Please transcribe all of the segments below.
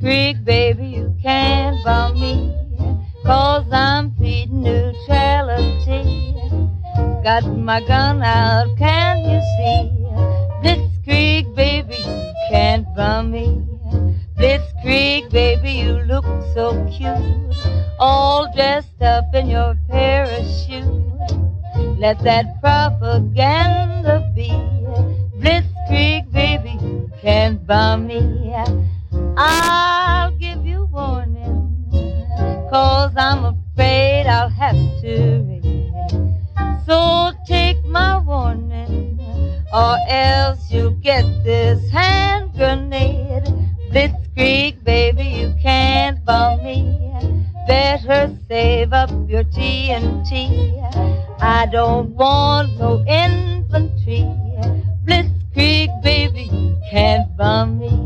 Blitzkrieg, baby, you can't bomb me, 'cause I'm feeding neutrality. Got my gun out, can you see? Blitzkrieg, baby, you can't bomb me. Blitzkrieg, baby, you look so cute, all dressed up in your parachute. Let that propaganda be. Blitzkrieg, baby, you can't bomb me. I'll give you warning, 'cause I'm afraid I'll have to raid. So take my warning, or else you'll get this hand grenade. Blitzkrieg, baby, you can't bomb me. Better save up your TNT. I don't want no infantry. Blitzkrieg, baby, you can't bomb me.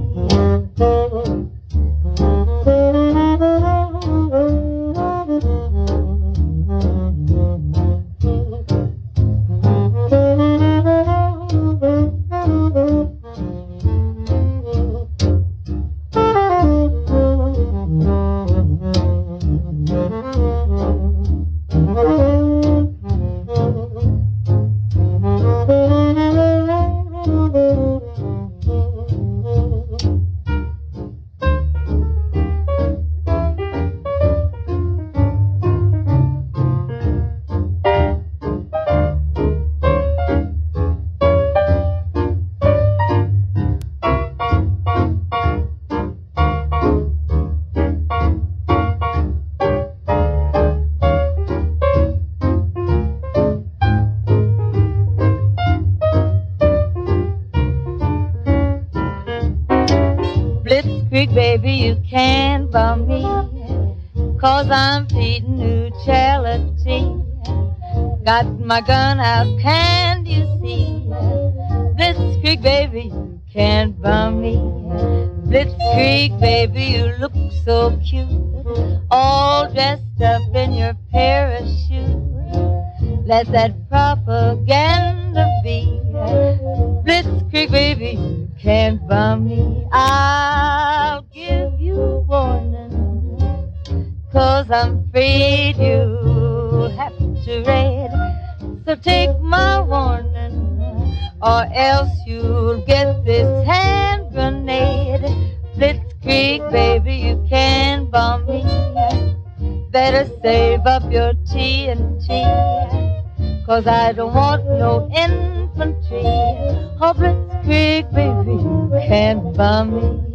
Blitzkrieg, baby, you can't bomb me, 'cause I'm feeding neutrality. Got my gun out, can you see? Blitzkrieg, baby, you can't bomb me. Blitzkrieg, baby, you look so cute, all dressed up in your parachute. Let that propaganda be. Blitzkrieg, baby, you can't bomb me. I'll give you warning, 'cause I'm afraid you'll have to raid. So take my warning, or else you'll get this hand grenade. Blitzkrieg, baby, you can't bomb me. Better save up your TNT, 'cause I don't want no infantry. Oh, Blitzkrieg, baby, you can't bomb me.